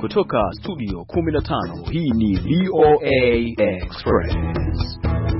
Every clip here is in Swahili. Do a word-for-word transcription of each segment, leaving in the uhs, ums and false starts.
Kutoka studio kumi na tano, hii ni V O A Express.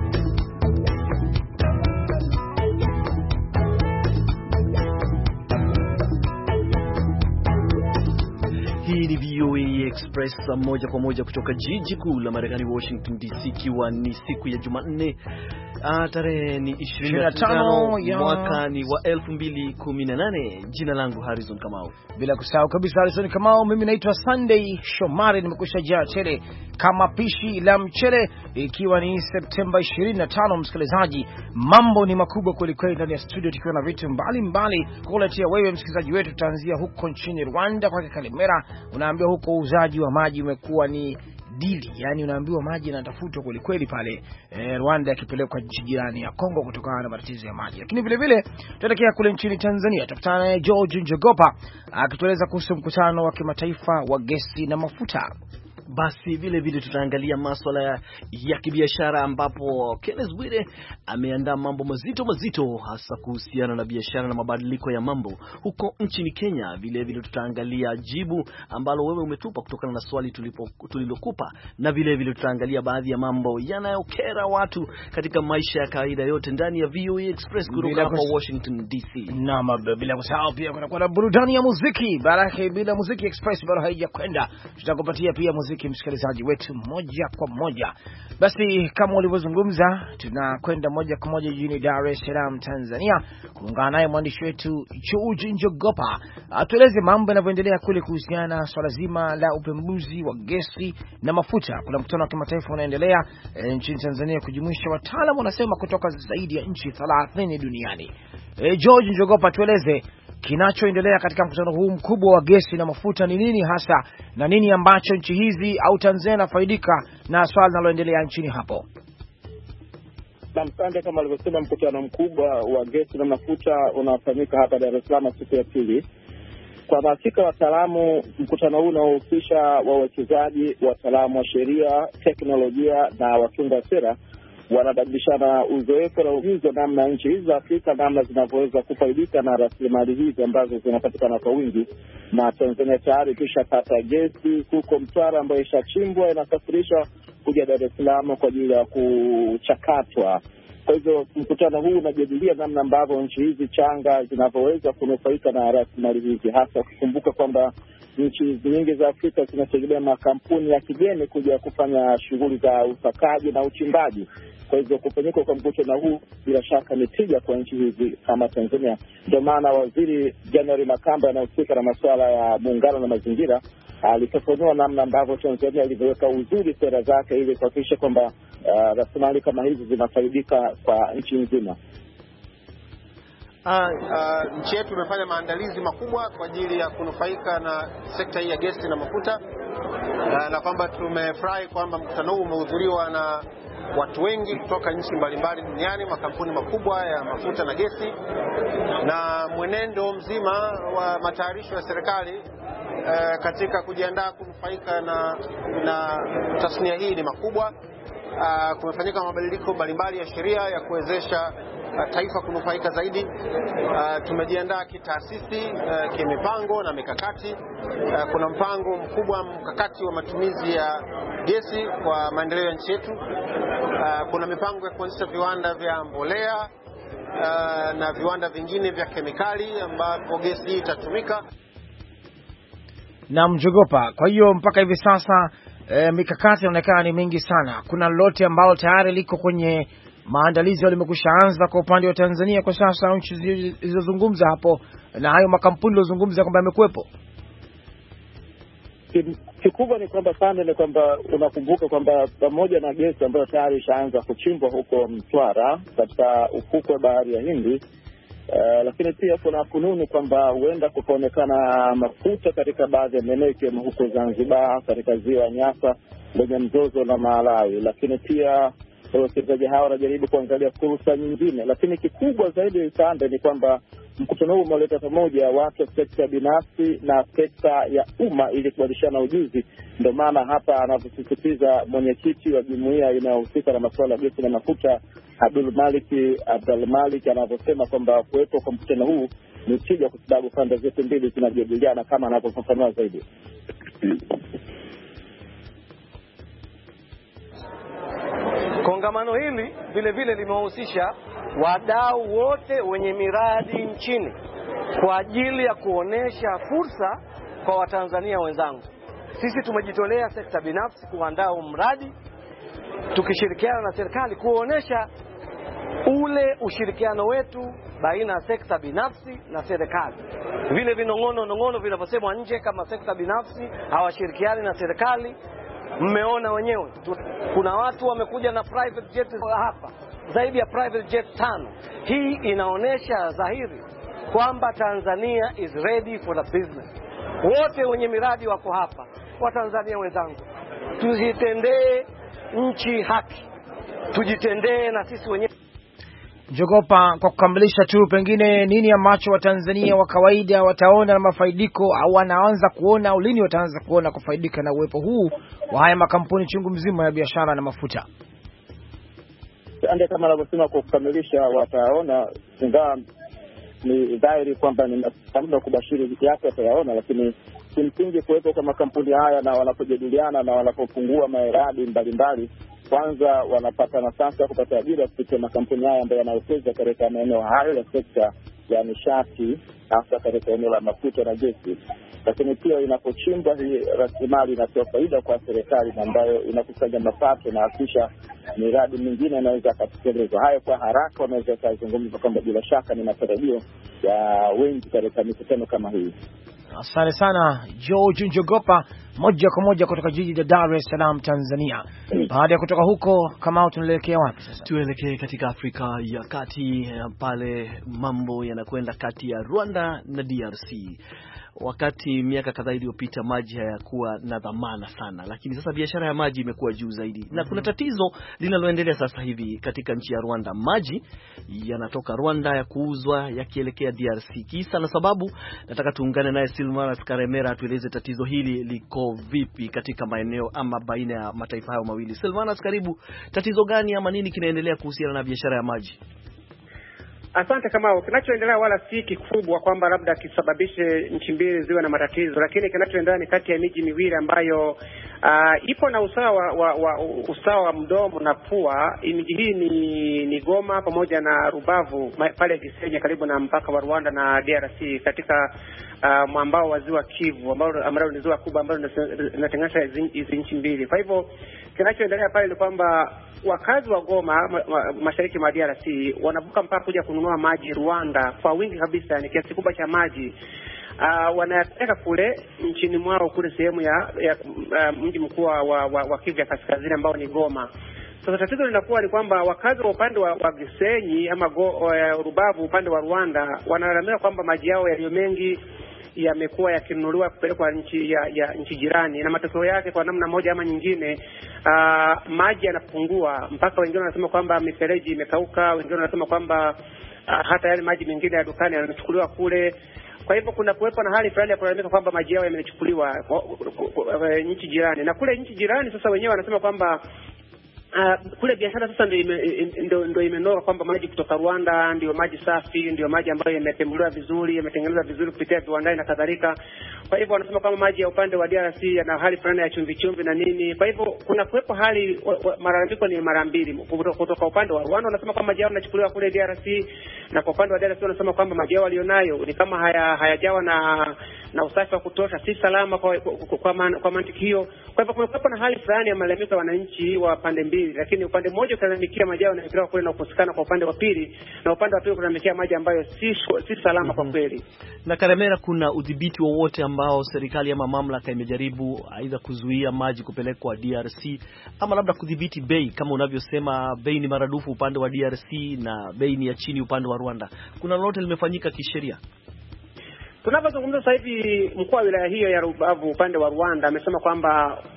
Hii ni V O A Express moja kwa moja kutoka jiji kuu la Marekani, Washington D C, ikiwa ni siku ya Jumanne. Ah, tarehe ni ishirini na tano ya mwaka ni wa elfu mbili kumi na nane. Jina langu Harrison Kamau. Bila kusahau kabisa Harrison Kamau, mimi naitwa Sunday Shomari, nimekusha jaa tele kama pishi la mchele, ikiwa ni Septemba ishirini na tano. Msikilizaji, mambo ni makubwa kweli kweli ndani ya studio, tukiwa na vitu mbalimbali kukuletea wewe msikilizaji wetu. Tutaanzia huko nchini Rwanda kwa Kalimera. Unaambiwa huko uuzaji wa maji umekuwa ni dili, yani unaambiwa maji yanatafutwa kweli kweli pale e, Rwanda yakipelekwa nchi jirani ya Kongo kutokana na matatizo ya maji. Lakini vile vile tutaelekea kule nchini Tanzania, tutakutana na George Njogopa akitueleza kuhusu mkutano wa kimataifa wa gesi na mafuta. Basi vile vile tutaangalia masuala ya, ya kibiashara, ambapo Kenneth Bwire ameandaa mambo mazito mazito hasa kuhusiana na biashara na mabadiliko ya mambo huko nchini Kenya. Vile vile tutaangalia jibu ambalo wewe umetupa kutokana na swali tulipo tulilokupa, na vile vile tutaangalia baadhi ya mambo yanayokera watu katika maisha ya kawaida, yote ndani ya V O A Express kutoka hapa Washington D C. Na bila kusahau pia kuna kuna burudani ya muziki. Baraka bila muziki Express bado haijakwenda, tutakupatia pia muziki msikilizaji wetu moja kwa moja. Basi kama ulivyozungumza, tunakwenda moja kwa moja jijini Dar es Salaam, Tanzania, kuungana naye mwandishi wetu George Njogopa atueleze mambo yanavyoendelea kule kuhusiana na swala zima la upembuzi wa gesi na mafuta. Kuna mkutano wa kimataifa unaendelea e, nchini Tanzania kujumuisha wataalamu wanasema kutoka zaidi ya nchi thelathini duniani. E, George Njogopa, tueleze kinachoendelea katika mkutano huu mkubwa wa gesi na mafuta ni nini hasa, na nini ambacho nchi hizi au Tanzania inafaidika na swala linaloendelea nchini hapo? Na msande kama alivyosema, mkutano mkubwa wa gesi na mafuta unafanyika hapa Dar es Salaam siku ya pili. Kwa hakika wataalamu, mkutano huu unahusisha wawekezaji, wataalamu wa sheria, teknolojia na watunga sera, wanabadilishana uzoefu na ujuzi wa namna nchi hizi za Afrika namna zinavyoweza kufaidika na rasilimali hizi ambazo zinapatikana kwa wingi. Na Tanzania tayari tushapata gesi huko Mtwara ambayo ishachimbwa, inasafirishwa kuja Dar es Salaam kwa ajili ya kuchakatwa. Kwa hivyo mkutano huu unajadilia namna ambavyo nchi hizi changa zinavyoweza kunufaika na rasilimali hizi, hasa kukumbuka kwamba nchi nyingi za Afrika zinategemea makampuni ya kigeni kuja kufanya shughuli za usakaji na uchimbaji. Kwa hivyo kufanyika kwa mkutano huu bila shaka ni tija kwa nchi hizi kama Tanzania. Ndio maana Waziri January Makamba anayehusika na masuala ya muungano na mazingira alifafanua namna ambavyo Tanzania ilivyoweka uzuri sera zake ili kuhakikisha kwamba uh, rasilimali kama hizi zinafaidika kwa nchi nzima. Uh, uh, nchi yetu imefanya maandalizi makubwa kwa ajili ya kunufaika na sekta hii ya gesi na mafuta, uh, na kwamba tumefurahi kwamba mkutano huu umehudhuriwa na watu wengi kutoka nchi mbalimbali duniani, makampuni makubwa ya mafuta na gesi, na mwenendo mzima wa matayarisho ya serikali uh, katika kujiandaa kunufaika na, na tasnia hii ni makubwa. Uh, kumefanyika mabadiliko mbalimbali ya sheria ya kuwezesha uh, taifa kunufaika zaidi. Uh, tumejiandaa kitaasisi, uh, kimipango na mikakati. Uh, kuna mpango mkubwa mkakati wa matumizi ya gesi kwa maendeleo ya nchi yetu. Uh, kuna mipango ya kuanzisha viwanda vya mbolea uh, na viwanda vingine vya kemikali ambapo gesi hii itatumika. Na Mjogopa, kwa hiyo mpaka hivi sasa E, mikakati inaonekana ni mingi sana. Kuna lolote ambalo tayari liko kwenye maandalizi yalimekwishaanza kwa upande wa Tanzania kwa sasa, nchi zilizozungumza hapo na hayo makampuni yaliyozungumza kwamba yamekuepo? Kikubwa ni kwamba sana ni kwamba unakumbuka kwamba pamoja na gesi ambayo tayari ishaanza kuchimbwa huko Mtwara katika ufukwe wa bahari ya Hindi, Uh, lakini pia kuna fununu kwamba huenda kupaonekana mafuta katika baadhi ya maeneo ikiwemo huko Zanzibar katika ziwa Nyasa lenye mzozo na Malawi. Lakini pia wawekezaji hao wanajaribu kuangalia fursa nyingine, lakini kikubwa zaidi sana ni kwamba mkutano huu umeleta pamoja watu wa sekta binafsi na sekta ya umma ili kubadilishana ujuzi. Ndio maana hapa anavyosisitiza mwenyekiti wa jumuiya inayohusika na masuala ya gesi na mafuta Abdul Malik Abdul Malik anavyosema kwamba kuwepo kwa mkutano huu ni tija kwa sababu pande zote mbili zinajadiliana kama anavyofafanua zaidi. Kongamano hili vile vile limewahusisha wadau wote wenye miradi nchini kwa ajili ya kuonesha fursa kwa Watanzania wenzangu. Sisi tumejitolea sekta binafsi kuandaa mradi tukishirikiana na serikali kuonesha ule ushirikiano wetu baina ya sekta binafsi na serikali. Vile vinongono nongono vinavyosemwa nje kama sekta binafsi hawashirikiani na serikali, mmeona wenyewe. Kuna watu wamekuja na private jet hapa, zaidi ya private jet tano. Hii inaonesha dhahiri kwamba Tanzania is ready for the business. Wote wenye miradi wako hapa. Watanzania wenzangu, tujitendee nchi haki, tujitendee na sisi wenyewe. Njogopa, kwa kukamilisha tu, pengine nini ambacho Watanzania wa kawaida wataona na mafaidiko au wanaanza kuona au lini wataanza kuona kufaidika na uwepo huu wa haya makampuni chungu mzima ya biashara na mafuta? Ndio kama anavyosema, kwa kukamilisha wataona, ingawa ni dhahiri kwamba ni namna kubashiri yake watayaona, lakini kimsingi kuwepo kwa makampuni haya na wanapojadiliana na wanapofungua miradi mbalimbali, kwanza wanapata nafasi ya kupata ajira kupitia makampuni haya ambayo yanawekeza katika maeneo hayo ya sekta ya nishati, hasa katika eneo la mafuta na gesi. Lakini pia inapochimbwa hii rasilimali inatoa faida kwa serikali ambayo inakusanya mapato na kisha miradi mingine inaweza kutekelezwa. Hayo kwa haraka wanaweza kuzungumza kwamba bila shaka ni matarajio ya wengi katika mikutano kama hii. Asante sana George Njogopa, moja kwa moja kutoka jiji la Dar es Salaam, Tanzania. Baada ya kutoka huko, kama tunaelekea wapi sasa? Tuelekee katika Afrika ya Kati, pale mambo yanakwenda kati ya Rwanda na D R C. Wakati miaka kadhaa iliyopita maji hayakuwa na dhamana sana, lakini sasa biashara ya maji imekuwa juu zaidi. Mm-hmm. Na kuna tatizo linaloendelea sasa hivi katika nchi ya Rwanda. Maji yanatoka Rwanda ya kuuzwa yakielekea D R C. Kisa na sababu, nataka tuungane naye Silvanas Karemera atueleze tatizo hili liko vipi katika maeneo ama baina ya mataifa hayo mawili. Silvanas, karibu. Tatizo gani ama nini kinaendelea kuhusiana na biashara ya maji? Asante. Kama kinachoendelea wala si kikubwa kwamba labda kisababishe nchi mbili ziwe na matatizo, lakini kinachoendelea ni kati ya miji miwili ambayo uh, ipo na usawa wa, wa usawa wa mdomo na pua. Miji hii ni, ni Goma pamoja na Rubavu pale Gisenyi karibu na mpaka wa Rwanda na D R C katika uh, mwambao wa ziwa Kivu ambao ambao ni ziwa kubwa ambalo linatenganisha hizi nchi mbili. Kwa hivyo kinachoendelea pale ni kwamba wakazi wa Goma ma, ma, mashariki mwa D R C wanavuka mpaka kuja kununua maji Rwanda kwa wingi kabisa, ni kiasi kubwa cha maji. Uh, wanayapeleka kule nchini mwao kule sehemu ya, ya uh, mji mkuu wa, wa, wa Kivu ya kaskazini ambao ni Goma. Sasa tatizo linakuwa ni kwamba wakazi wa upande wa, wa Gisenyi ama go, uh, Rubavu upande wa Rwanda wanalalamika kwamba maji yao yaliyo mengi yamekuwa yakinunuliwa kupelekwa nchi ya, ya nchi jirani, na matokeo yake kwa namna moja ama nyingine uh, maji yanapungua, mpaka wengine wanasema kwamba mifereji imekauka, wengine wanasema kwamba uh, hata yale maji mengine ya dukani yanachukuliwa kule. Kwa hivyo kuna kuwepo na hali fulani ya kulalamika kwamba maji yao yamechukuliwa nchi jirani, na kule nchi jirani sasa wenyewe wanasema kwamba Uh, kule biashara sasa ndio ndio ndio imenoga kwamba maji kutoka Rwanda ndio maji safi, ndio maji ambayo yametembuliwa vizuri, yametengenezwa vizuri kupitia viwandani na kadhalika. Kwa hivyo wanasema kama maji ya upande wa D R C yana hali fulani ya chumvi chumvi na nini. Kwa hivyo kuna kuwepo hali, malalamiko ni mara mbili. Kutoka upande wa Rwanda wanasema kama maji yao yanachukuliwa kule D R C, na kwa upande wa D R C wanasema kwamba maji yao walionayo ni kama haya hayajawa na na usafi wa kutosha, si salama kwa kwa, kwa, man, kwa mantiki hiyo. Kwa hivyo kuna na hali fulani ya malalamiko ya wananchi wa pande mbili, lakini upande mmoja unalalamikia maji yao yanapelekwa kule na kukosekana kwa upande wa pili, na upande wa pili unalalamikia maji ambayo si si salama. Mm-hmm. Kwa kweli. Na Karemera, kuna udhibiti wowote ambao serikali ama mamlaka imejaribu aidha kuzuia maji kupelekwa D R C ama labda kudhibiti bei, kama unavyosema bei ni maradufu upande wa D R C na bei ni ya chini upande wa Rwanda? Kuna lolote limefanyika kisheria? Tunapozungumza sasa hivi, mkuu wa wilaya hiyo ya Rubavu upande wa Rwanda amesema kwamba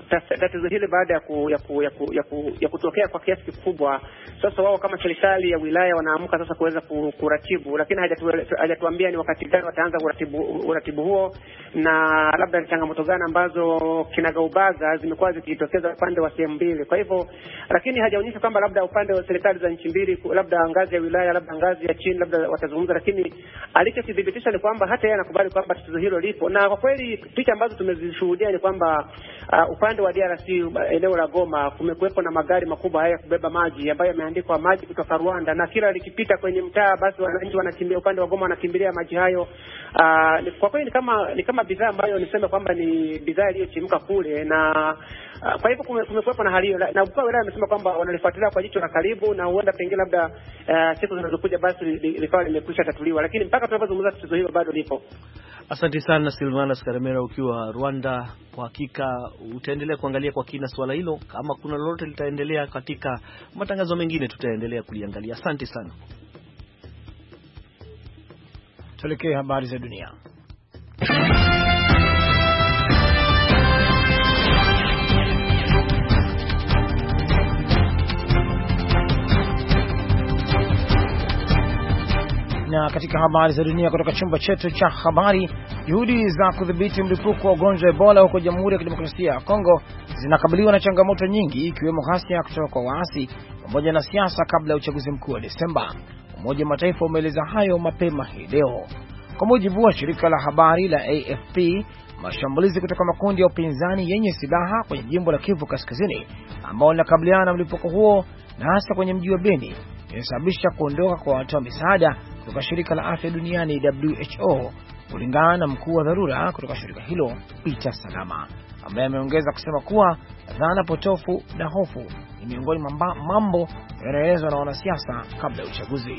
tatizo hili baada ya ku, ya, ku, ya, ku, ya, ku, ya kutokea kwa kiasi kikubwa, sasa wao kama serikali ya wilaya wanaamka sasa kuweza kuratibu, lakini hajatuambia ni wakati gani wataanza kuratibu uratibu huo, na labda ni changamoto gani ambazo kinagaubaga zimekuwa zikitokeza upande wa sehemu mbili. Kwa hivyo, lakini hajaonyesha kwamba labda upande wa serikali za nchi mbili, labda ngazi ya wilaya, labda ngazi ya chini, labda watazungumza, lakini alichothibitisha ni kwamba hata yeye anakubali kwamba tatizo hilo lipo. Na kwa kweli picha ambazo tumezishuhudia ni kwamba uh, upande wa D R C eneo la Goma kumekuwepo na magari makubwa haya kubeba maji ambayo yameandikwa maji kutoka Rwanda, na kila likipita kwenye mtaa basi wananchi wanakimbia upande wa Goma, wanakimbilia maji hayo. Uh, kwa kweli ni kama ni kama bidhaa ambayo niseme kwamba ni bidhaa iliyochimka kule, na uh, kwa hivyo kumekuwepo na hali hiyo, na mkuu wa wilaya amesema kwamba wanalifuatilia kwa jicho la karibu, na huenda pengine labda uh, siku zinazokuja basi likawa limekwisha tatuliwa, lakini mpaka tunapozungumza tatizo hilo bado lipo. Asante sana Silvana Karemera ukiwa Rwanda. Kwa hakika utaendelea kuangalia kwa kina swala hilo, kama kuna lolote litaendelea katika matangazo mengine tutaendelea kuliangalia. Asante sana. Tuelekee habari za dunia. Na katika habari za dunia kutoka chumba chetu cha habari, juhudi za kudhibiti mlipuko wa ugonjwa Ebola huko Jamhuri ya Kidemokrasia ya Kongo zinakabiliwa na changamoto nyingi, ikiwemo ghasia kutoka kwa waasi pamoja na siasa kabla ya uchaguzi mkuu wa Desemba. Umoja wa Mataifa umeeleza hayo mapema hii leo. Kwa mujibu wa shirika la habari la A F P, mashambulizi kutoka makundi ya upinzani yenye silaha kwenye jimbo la Kivu Kaskazini ambao linakabiliana na mlipuko huo na hasa kwenye mji wa Beni imesababisha kuondoka kwa watu wa misaada kutoka shirika la afya duniani W H O, kulingana na mkuu wa dharura kutoka shirika hilo Peter Salama, ambaye ameongeza kusema kuwa dhana potofu na hofu ni miongoni mwa mambo yanayoelezwa na wanasiasa kabla ya uchaguzi.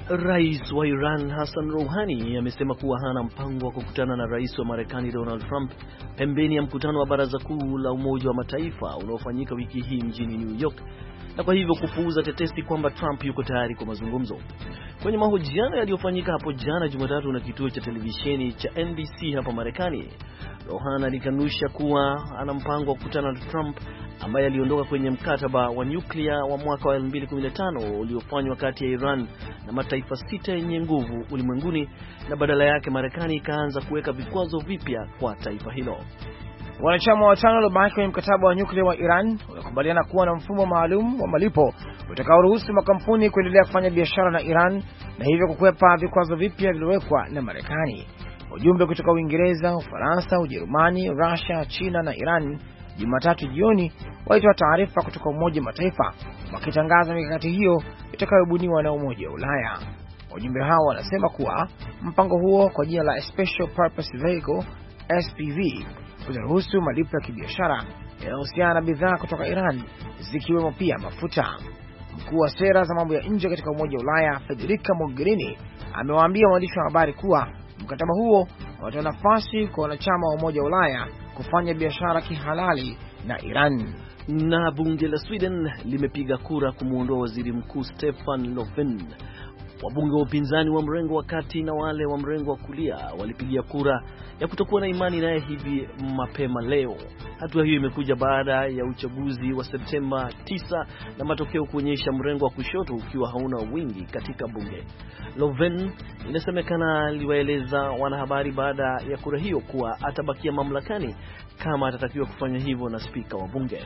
Rais wa Iran Hassan Rouhani amesema kuwa hana mpango wa kukutana na rais wa Marekani Donald Trump pembeni ya mkutano wa Baraza Kuu la Umoja wa Mataifa unaofanyika wiki hii mjini New York, na kwa hivyo kupuuza tetesi kwamba Trump yuko tayari kwa mazungumzo. Kwenye mahojiano yaliyofanyika hapo jana Jumatatu na kituo cha televisheni cha N B C hapa Marekani, Rouhani alikanusha kuwa ana mpango wa kukutana na Trump ambaye aliondoka kwenye mkataba wa nyuklia wa mwaka wa elfu mbili kumi na tano uliofanywa kati ya Iran na mataifa sita yenye nguvu ulimwenguni, na badala yake Marekani ikaanza kuweka vikwazo vipya kwa taifa hilo. Wanachama watano waliobaki kwenye mkataba wa nyuklia wa Iran wanakubaliana kuwa na mfumo maalum wa malipo utakaoruhusu makampuni kuendelea kufanya biashara na Iran na hivyo kukwepa vikwazo vipya vilivyowekwa na Marekani. Wajumbe kutoka Uingereza, Ufaransa, Ujerumani, Russia, China na Iran Jumatatu jioni walitoa taarifa kutoka Umoja wa Mataifa wakitangaza mikakati hiyo itakayobuniwa na Umoja wa Ulaya. Wajumbe hao wanasema kuwa mpango huo kwa jina la Special Purpose Vehicle S P V utaruhusu malipo ya kibiashara yanayohusiana na bidhaa kutoka Iran zikiwemo pia mafuta. Mkuu wa sera za mambo ya nje katika Umoja wa Ulaya Federica Mogherini amewaambia waandishi wa habari kuwa mkataba huo unatoa nafasi kwa wanachama wa Umoja wa Ulaya kufanya biashara kihalali na Iran. Na bunge la Sweden limepiga kura kumuondoa waziri mkuu Stefan Löfven. Wabunge wa upinzani wa mrengo wa kati na wale wa mrengo wa kulia walipigia kura ya kutokuwa na imani naye hivi mapema leo. Hatua hiyo imekuja baada ya uchaguzi wa Septemba tisa na matokeo kuonyesha mrengo wa kushoto ukiwa hauna wingi katika bunge. Löfven inasemekana aliwaeleza wanahabari baada ya kura hiyo kuwa atabakia mamlakani kama atatakiwa kufanya hivyo na spika wa bunge.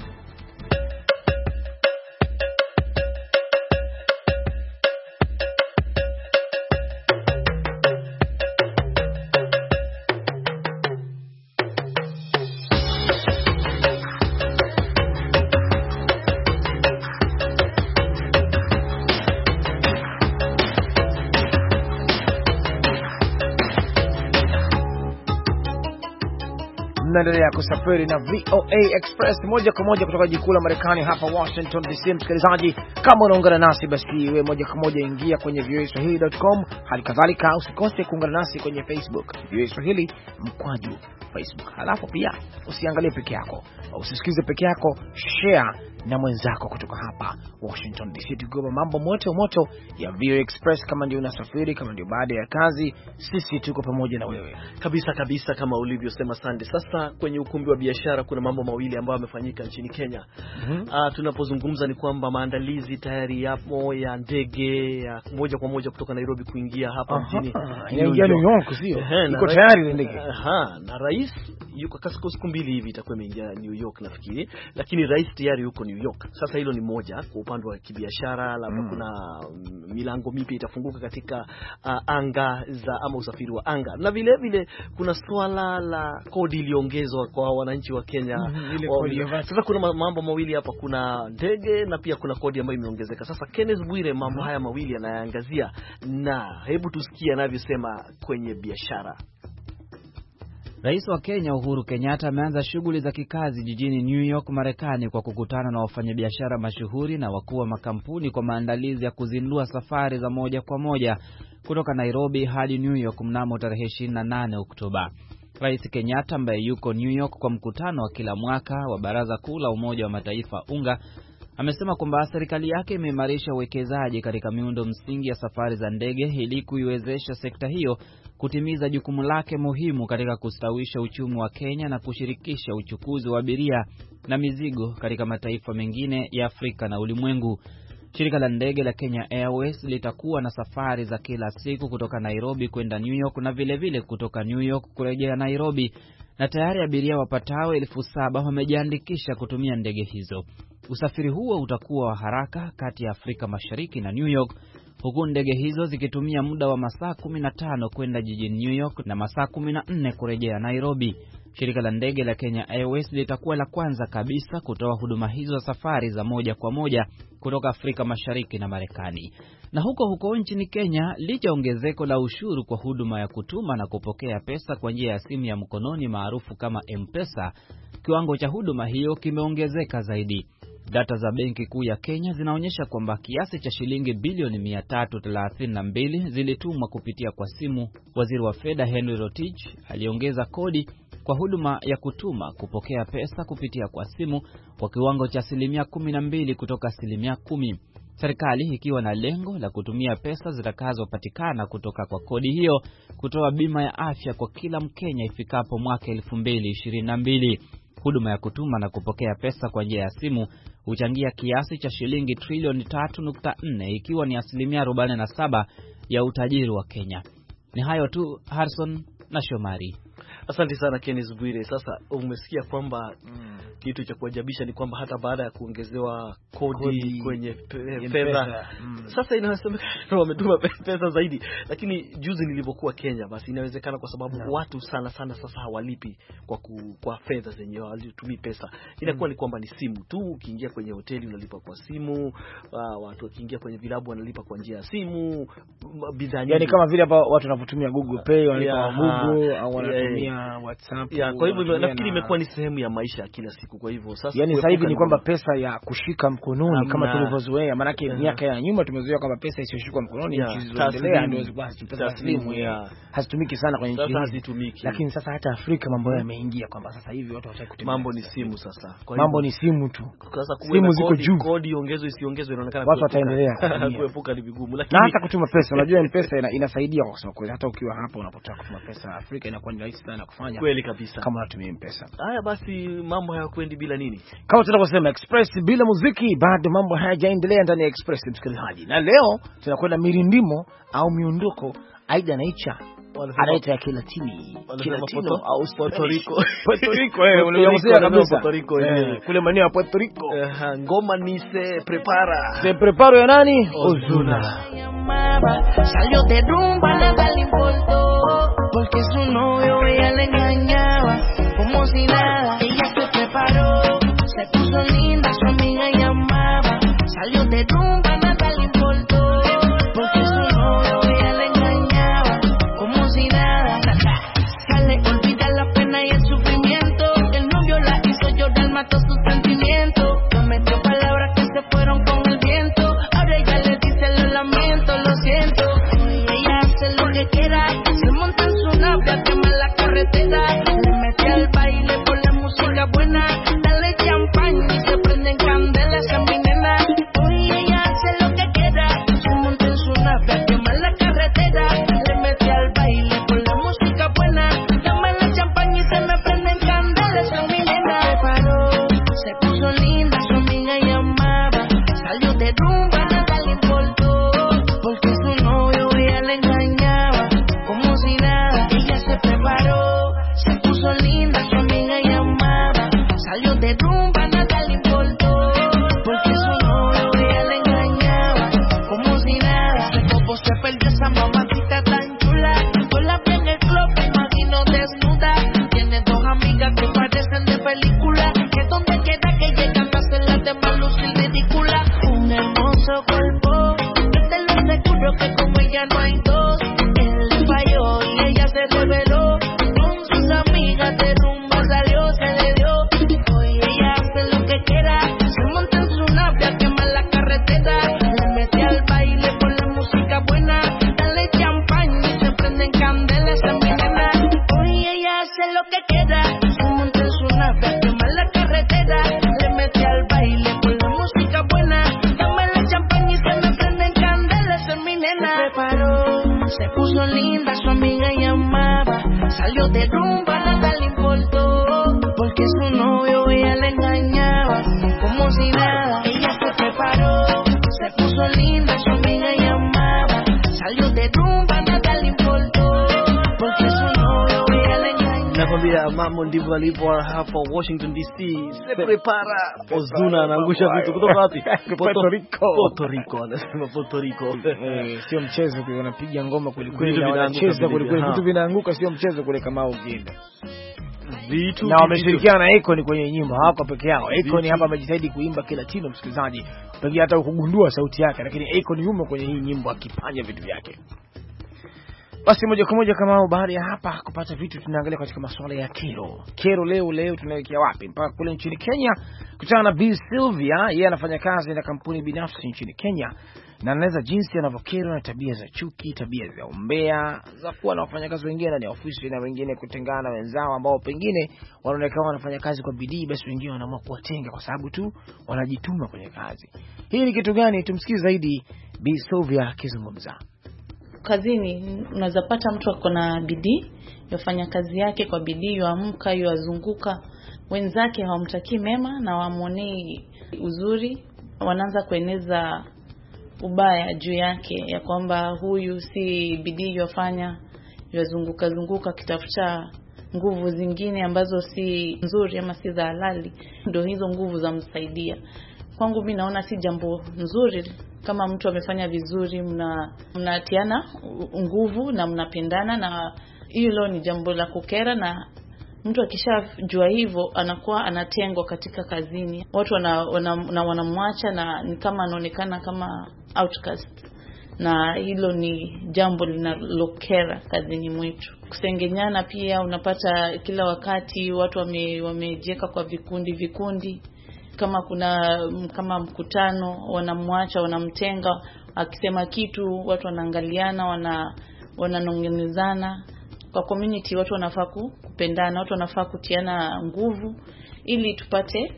Tunaendelea kusafiri na V O A Express moja kwa moja kutoka jikuu la Marekani hapa Washington D C. Msikilizaji, kama unaungana nasi basi wewe moja kwa moja ingia kwenye v o a swahili dot com. Hali kadhalika usikose kuungana nasi kwenye Facebook V O A Swahili mkwaju Facebook. Halafu pia usiangalie peke yako, usisikize peke yako, share na mwenzako kutoka hapa Washington D C, tukiwa mambo moto moto ya V O A Express. Kama ndio unasafiri, kama ndio baada ya kazi, sisi tuko pamoja na wewe kabisa kabisa, kama ulivyosema Sande. Sasa kwenye ukumbi wa biashara kuna mambo mawili ambayo yamefanyika nchini Kenya. Mm-hmm. Uh, tunapozungumza ni kwamba maandalizi tayari yapo ya ndege ya moja kwa moja kutoka Nairobi kuingia hapa mjini New York, sio? Iko tayari ndege. Aha, na rais yuko katika siku mbili hivi itakuwa imeingia New York nafikiri, lakini rais tayari yuko New York. Sasa hilo ni moja kwa upande wa kibiashara, labda mm. kuna milango mipya itafunguka katika uh, anga za ama usafiri wa anga. Na vile vile kuna swala la kodi iliongezwa kwa wananchi wa Kenya. Mm, ile kodi ya sasa kuna mambo mawili hapa, kuna ndege na pia kuna kodi ambayo imeongezeka. Sasa Kenneth Bwire mambo haya mawili anayaangazia, na hebu tusikie anavyosema kwenye biashara. Rais wa Kenya Uhuru Kenyatta ameanza shughuli za kikazi jijini New York, Marekani, kwa kukutana na wafanyabiashara mashuhuri na wakuu wa makampuni kwa maandalizi ya kuzindua safari za moja kwa moja kutoka Nairobi hadi New York mnamo tarehe ishirini na nane Oktoba. Rais Kenyatta ambaye yuko New York kwa mkutano wa kila mwaka wa Baraza Kuu la Umoja wa Mataifa UNGA amesema kwamba serikali yake imeimarisha uwekezaji katika miundo msingi ya safari za ndege ili kuiwezesha sekta hiyo kutimiza jukumu lake muhimu katika kustawisha uchumi wa Kenya na kushirikisha uchukuzi wa abiria na mizigo katika mataifa mengine ya Afrika na ulimwengu. Shirika la ndege la Kenya Airways litakuwa na safari za kila siku kutoka Nairobi kwenda New York na vile vile kutoka New York kurejea Nairobi, na tayari abiria wapatao elfu saba wamejiandikisha kutumia ndege hizo. Usafiri huo utakuwa wa haraka kati ya Afrika Mashariki na New York, huku ndege hizo zikitumia muda wa masaa kumi na tano kwenda jijini New York na masaa kumi na nne kurejea Nairobi. Shirika la ndege la Kenya Airways litakuwa la kwanza kabisa kutoa huduma hizo safari za moja kwa moja kutoka Afrika Mashariki na Marekani. Na huko huko nchini Kenya, licha ongezeko la ushuru kwa huduma ya kutuma na kupokea pesa kwa njia ya simu ya mkononi maarufu kama M-Pesa, kiwango cha huduma hiyo kimeongezeka zaidi. Data za Benki Kuu ya Kenya zinaonyesha kwamba kiasi cha shilingi bilioni mia tatu thelathini na mbili zilitumwa kupitia kwa simu. Waziri wa Fedha Henry Rotich aliongeza kodi kwa huduma ya kutuma kupokea pesa kupitia kwa simu kwa kiwango cha asilimia kumi na mbili kutoka asilimia kumi. Serikali ikiwa na lengo la kutumia pesa zitakazopatikana kutoka kwa kodi hiyo kutoa bima ya afya kwa kila Mkenya ifikapo mwaka elfu mbili ishirini na mbili. Huduma ya kutuma na kupokea pesa kwa njia ya simu huchangia kiasi cha shilingi trilioni tatu nukta nne ikiwa ni asilimia arobaini na saba ya utajiri wa Kenya. Ni hayo tu, Harrison na Shomari. Asante sana Kenneth Bwire. Sasa umesikia kwamba mm. kitu cha kuajabisha ni kwamba hata baada ya kuongezewa kodi, kodi kwenye fedha mm. sasa inasemekana wametuma pesa zaidi. Lakini juzi nilipokuwa Kenya, basi inawezekana kwa sababu yeah. watu sana sana sasa hawalipi kwa ku, kwa fedha zenyewe, hawalitumii pesa. Inakuwa mm. ni kwamba ni simu tu. Ukiingia kwenye hoteli unalipa kwa simu, uh, watu wakiingia kwenye vilabu wanalipa kwa njia ya simu, bidhaa nyingi. Yaani kama vile hapa watu wanapotumia Google Pay wanalipa yeah, Google au wanatumia yeah. WhatsApp. Ya, kwa hivyo nafikiri imekuwa ni sehemu ya maisha ya kila siku. Kwa hivyo sasa yani sasa hivi ni kwamba pesa ya kushika mkononi Amna. kama tulivyozoea, maana yake miaka ya nyuma tumezoea kwamba pesa isiyoshikwa mkononi nchi zilizoendelea ndio basi pesa taslimu hazitumiki sana kwenye nchi hazitumiki. Lakini sasa hata Afrika mambo yao yameingia kwamba sasa hivi watu hawataka kutumia mambo ni simu sasa. Kwa mambo ni simu tu. Sasa simu ziko juu, kodi ongezwe isiongezwe inaonekana watu wataendelea kuepuka ni vigumu. Lakini hata kutuma pesa, unajua M-Pesa ina, inasaidia kwa kusema kweli. Hata ukiwa hapa unapotaka kutuma pesa Afrika inakuwa ni rahisi sana kufanya. Kweli kabisa. Kama unatumia M-Pesa. Haya basi mambo hayakwendi bila nini? Kama tunavyosema Express bila muziki bado mambo hayajaendelea ndani ya Express, msikilizaji. Na leo tunakwenda mirindimo au miondoko Aida Naicha anaita ya Kilatini, Kilatino au Puerto Rico. Puerto Rico eh, unaongea kabisa Puerto Rico eh, kule maeneo ya Puerto Rico. Eh, ngoma ni se prepara. Se preparo ya nani? Ozuna. Salió de rumba, nada le importó, porque su novio ella le engañaba, como si nada, ella se preparó, se puso linda, su amiga llamaba, salió de rumba, nada le importó, porque su novio ella le engañaba, como si nada, sale, olvida la pena y el sufrimiento, el novio la hizo llorar, mató sus sentimientos, prometió palabras que se fueron con el viento, ahora ella le dice lo lamento, lo siento, ella hace lo que quiera de rumba nada le importó, porque su novio ella le engañaba, como si nada. Ella se preparó, se puso linda, su amiga llamaba, salió de rumba nada le importó, porque su novio ella le engañaba. Nakwambia mambo ndivyo alipo hapa Washington D C. Se prepara. Ozuna anaangusha vitu kutoka wapi? Puerto Rico. Puerto Rico, anasema Puerto Rico. Eh, sio mchezo kwa wanapiga ngoma kweli na wanacheza kweli, vitu vinaanguka, sio mchezo kule kama ukienda. Vitu na wameshirikiana na Akon kwenye nyimbo, hawako peke yao. Akon hapa amejitahidi kuimba kila tino, msikilizaji, pengine hata ukugundua sauti yake, lakini Akon yumo kwenye hii nyimbo akifanya vitu vyake. Basi moja kwa moja kama baada ya hapa kupata vitu, tunaangalia katika masuala ya kero. Kero leo leo tunaelekea wapi? Mpaka kule nchini Kenya, kutana na Bi Sylvia. Yeye anafanya kazi na kampuni binafsi nchini Kenya, na anaeleza jinsi anavyokero na tabia za chuki, tabia za umbea, za kuwa na wafanyakazi wengine ndani ya ofisi na wengine kutengana na wenzao ambao pengine wanaonekana wanafanya kazi kwa bidii, basi wengine wanaamua kuwatenga kwa sababu tu wanajituma kwenye kazi. Hii ni kitu gani? Tumsikie zaidi Bi Sylvia akizungumza. Kazini unaweza pata mtu ako na bidii, yafanya kazi yake kwa bidii, yaamka, yazunguka, wenzake hawamtakii mema na wamonei uzuri, wanaanza kueneza ubaya juu yake, ya kwamba huyu si bidii yafanya, yazunguka zunguka kitafuta nguvu zingine ambazo si nzuri ama si za halali, ndio hizo nguvu za msaidia. Kwangu mimi naona si jambo nzuri. Kama mtu amefanya vizuri, mna mnatiana nguvu na mnapendana, na hilo ni jambo la kukera, na mtu akishajua hivyo anakuwa anatengwa katika kazini. Watu wana, wana, na wanamwacha na ni kama anaonekana kama outcast, na hilo ni jambo linalokera kazini mwetu. Kusengenyana pia unapata kila wakati, watu wame, wamejieka kwa vikundi vikundi. Kama kuna kama mkutano, wanamwacha, wanamtenga, akisema kitu watu wanaangaliana, wana wananongenezana. Kwa community watu wanafaa kupendana, watu wanafaa kutiana nguvu ili tupate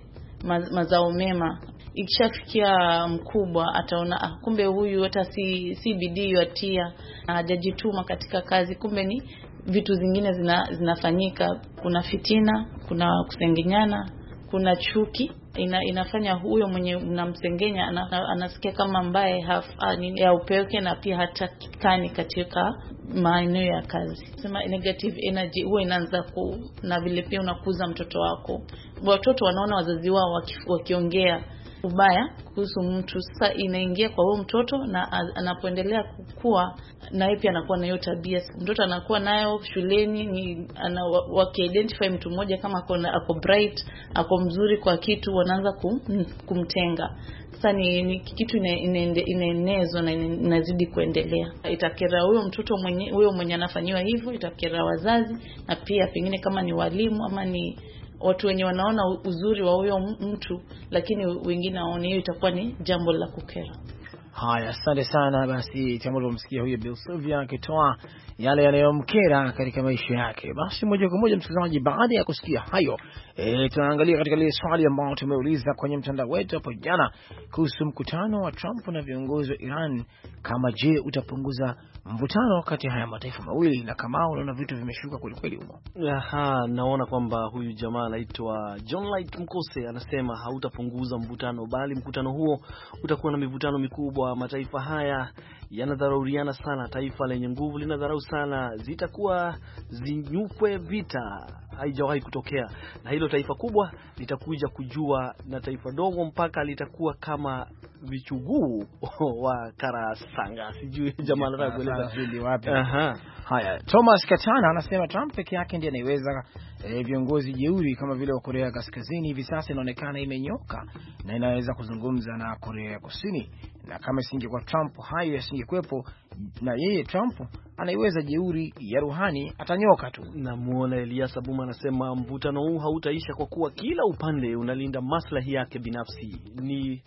mazao mema. Ikishafikia mkubwa ataona ah, kumbe huyu hata si si bidii yatia, hajajituma katika kazi, kumbe ni vitu zingine zina, zinafanyika. Kuna fitina, kuna kusengenyana, kuna chuki. Ina, inafanya huyo mwenye unamsengenya anasikia kama mbaye ya upeke, na pia hata kikani katika maeneo ya kazi. Sema negative energy huwa inaanza ku, na vile pia unakuza mtoto wako. Watoto wanaona wazazi wao waki, wakiongea ubaya kuhusu mtu, sasa inaingia kwa huyo mtoto, na anapoendelea kukua na yeye pia anakuwa na hiyo tabia. Mtoto anakuwa nayo shuleni, ni ana, waki-identify mtu mmoja kama ako bright, ako mzuri kwa kitu, wanaanza kum, kumtenga. Sasa ni, ni kitu inaenezwa na inazidi kuendelea. Itakera huyo mtoto mwenye huyo mwenye anafanyiwa hivyo, itakera wazazi, na pia pengine kama ni walimu ama ni watu wenye wanaona uzuri wa huyo mtu, lakini wengine waone, hiyo itakuwa ni jambo la kukera. Haya, asante sana. Basi tambo msikia huyo Bi Sylvia akitoa yale yanayomkera katika maisha yake. Basi moja kwa moja msikilizaji, baada ya kusikia hayo, eh tunaangalia katika ile swali ambalo tumeuliza kwenye mtandao wetu hapo jana kuhusu mkutano wa Trump na viongozi wa Iran, kama je utapunguza mvutano kati ya haya mataifa mawili, na kama unaona vitu vimeshuka kweli kweli huko. Aha, naona kwamba huyu jamaa anaitwa John Light Mkose anasema hautapunguza mvutano, bali mkutano huo utakuwa na mivutano mikubwa. Mataifa haya yanadharauriana sana, taifa lenye nguvu linadharau sana, zitakuwa zinyukwe vita, haijawahi kutokea, na hilo taifa kubwa litakuja kujua na taifa dogo mpaka litakuwa kama vichuguu wa Karasanga. Sijui jamaa anataka kueleza sijui wapi. Aha. Haya, Thomas Katana anasema Trump peke yake ndiye anayeweza e, viongozi jeuri kama vile wa Korea Kaskazini hivi sasa inaonekana imenyoka na inaweza kuzungumza na Korea Kusini, na kama isingekuwa Trump hayo yasingekuepo, na yeye Trump anaiweza jeuri ya Ruhani, atanyoka tu. Na muona Elias Abuma anasema mvutano huu hautaisha kwa kuwa kila upande unalinda maslahi yake binafsi. Ni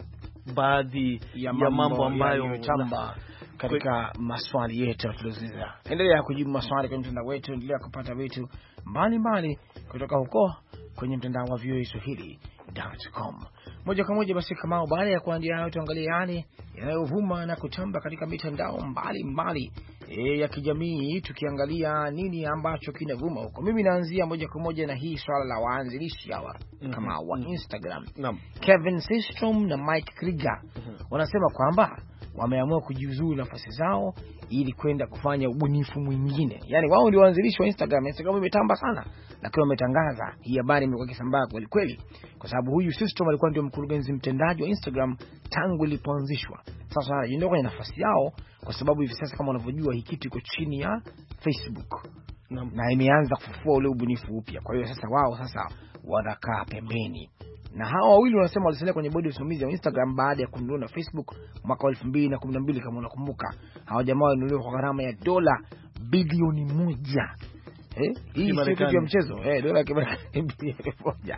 baadhi ya mambo, ya mambo ambayo yametamba katika maswali yetu tulizoziza. Endelea kujibu maswali kwenye mtandao wetu, endelea kupata vitu mbalimbali kutoka huko kwenye mtandao wa V O A Swahili dot com. Moja kwa moja basi, kama baada ya kuandia hayo, tuangalie yale yanayovuma na kutamba katika mitandao mbalimbali e, ya kijamii, tukiangalia nini ambacho kinavuma huko. Mimi naanzia moja kwa moja na hii swala la waanzilishi hawa mm-hmm. kama wa Instagram mm-hmm. Kevin Systrom na Mike Krieger mm-hmm. wanasema kwamba wameamua kujiuzuru nafasi zao ili kwenda kufanya ubunifu mwingine. Yaani wao ndio waanzilishi wa Instagram. Instagram imetamba sana, lakini wametangaza hii habari imekuwa kisambaa kweli kweli, kwa sababu huyu Systrom alikuwa ndio mkurugenzi mtendaji wa Instagram tangu ilipoanzishwa. Sasa anajiunga kwenye nafasi yao kwa sababu hivi sasa kama unavyojua hii kitu iko chini ya Facebook na, na imeanza kufufua ule ubunifu upya. Kwa hiyo sasa wao sasa wanakaa pembeni. Na hawa wawili wanasema walisalia kwenye bodi ya usimamizi wa Instagram baada ya kununua na Facebook mwaka elfu mbili na kumi na mbili kama unakumbuka. Hawa jamaa walinunuliwa kwa gharama ya dola bilioni moja. Eh, hii sio kitu ya mchezo. Eh, dola Kimarekani bilioni moja.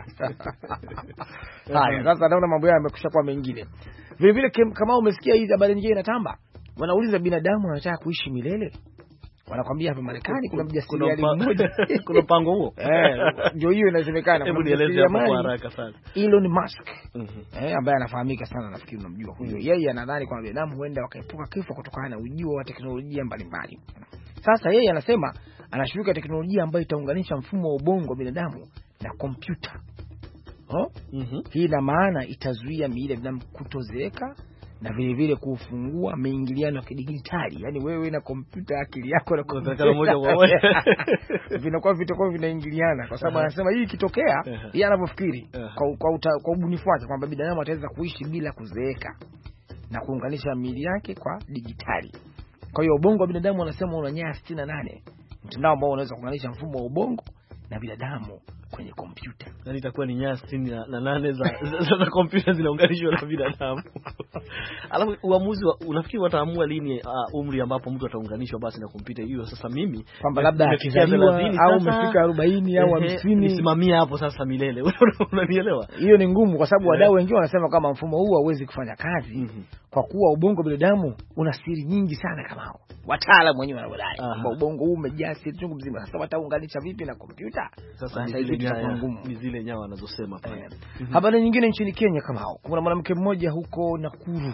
Haya, sasa naona mambo yao yamekusha kwa mengine. Vile vile kama umesikia hii habari nyingine inatamba, wanauliza binadamu wanataka kuishi milele? Wanakwambia hapa Marekani kuna mjasiriamali mmoja kuna mpango huo. Eh, ndio hiyo inasemekana. Hebu nieleze hapo kwa haraka sana. Elon Musk. Mm-hmm. Eh, ambaye anafahamika sana, nafikiri unamjua huyo. Mm-hmm. Yeye anadhani kwamba binadamu huenda wakaepuka kifo kutokana na ujio wa teknolojia mbalimbali. Sasa yeye anasema anashirika teknolojia ambayo itaunganisha mfumo wa ubongo wa binadamu na kompyuta. Oh? Mm-hmm. Hii ina maana itazuia miili ya binadamu kutozeeka na vile vile kufungua maingiliano ya kidijitali. Yaani wewe na kompyuta, akili yako na kompyuta moja kwa moja vinakuwa vitakuwa vinaingiliana, kwa sababu anasema hii ikitokea, yeye anavyofikiri kwa kwa, uta, kwa ubunifu wake kwamba binadamu ataweza kuishi bila kuzeeka na kuunganisha miili yake kwa dijitali. Kwa hiyo ubongo wa binadamu anasema una nyaya sitini na nane, mtandao ambao unaweza kuunganisha mfumo wa ubongo na binadamu kwenye kompyuta. Na itakuwa ni nyaya sitini na nane za za, za kompyuta zinaunganishwa na binadamu. Alafu uamuzi wa, unafikiri wataamua lini uh, umri ambapo mtu ataunganishwa basi na kompyuta hiyo? Sasa mimi kwamba labda akizaliwa au umefika arobaini au hamsini nisimamia hapo sasa milele. Unanielewa? Hiyo ni ngumu, kwa sababu wadau wengine wanasema kama mfumo huu hauwezi kufanya kazi mm-hmm. kwa kuwa ubongo wa binadamu una siri nyingi sana kama hao. Wataalamu wenyewe wanadai kwamba ubongo huu umejaa siri chungu mzima. Sasa wataunganisha vipi na kompyuta? Sasa hivi ni zile nyawa wanazosema pale. Eh. Mm-hmm. Habari nyingine nchini Kenya kama hao. Kuna mwanamke mmoja huko Nakuru.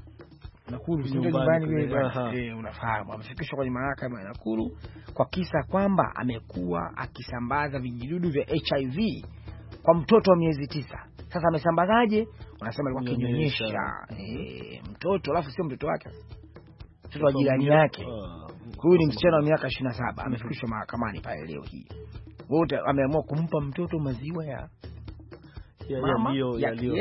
Nakuru sio nyumbani wewe. Eh, unafahamu. Amefikishwa kwenye mahakama ya Nakuru kwa kisa kwamba amekuwa akisambaza vijidudu vya H I V kwa mtoto wa miezi tisa. Sasa amesambazaje? Wanasema alikuwa akinyonyesha eh, mtoto, alafu sio mtoto wake. Mtoto wa jirani yake. Huyu ni msichana wa miaka ishirini na saba. Amefikishwa mahakamani pale leo hii. Wote ameamua kumpa mtoto maziwa ya ya ndio ya ndio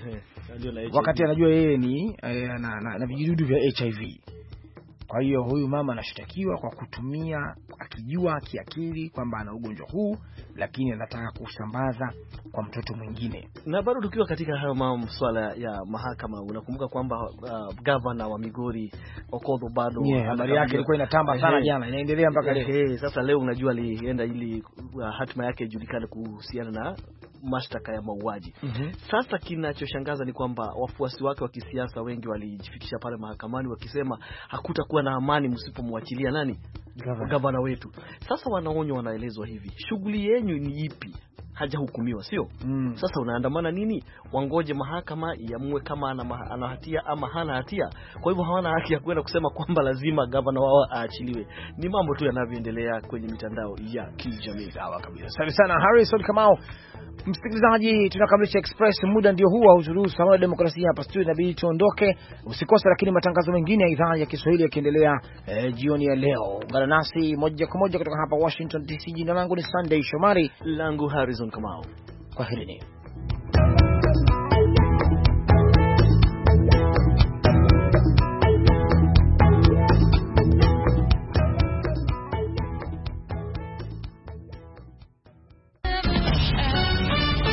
wakati anajua yeye ni eh, na, na, na vijidudu vya H I V. Kwa hiyo huyu mama anashtakiwa kwa kutumia akijua kiakili kwamba ana ugonjwa huu, lakini anataka kusambaza kwa mtoto mwingine. Na bado tukiwa katika hayo masuala ya mahakama, unakumbuka kwamba uh, governor wa Migori Okoth bado yeah, habari yake ilikuwa inatamba sana jana, inaendelea mpaka leo. Eh, sasa leo unajua alienda ili uh, hatima yake ijulikane kuhusiana na mashtaka ya mauaji. Mm-hmm. Sasa kinachoshangaza ni kwamba wafuasi wake wa kisiasa wengi walijifikisha pale mahakamani wakisema hakutakuwa na amani msipomwachilia nani? Gavana wetu. Sasa wanaonywa, wanaelezwa hivi, shughuli yenu ni ipi? Hajahukumiwa, sio? Mm. Sasa unaandamana nini? Wangoje mahakama iamue kama ana, ana hatia ama hana hatia. Kwa hivyo hawana haki ya kwenda kusema kwamba lazima gavana wao aachiliwe. Ni mambo tu yanavyoendelea kwenye mitandao ya kijamii. Sawa kabisa. Asante sana Harrison Kamau. Msikilizaji, tunakamilisha Express, muda ndio huo hauturuhusu. Kama demokrasia hapa studio inabidi tuondoke. Usikose lakini matangazo mengine ya idhaa ya Kiswahili yakiendelea eh, jioni ya leo. Ungana nasi moja kwa moja kutoka hapa Washington D C. Jina langu ni Sunday Shomari, langu Harrison Kamau. Kwaherini.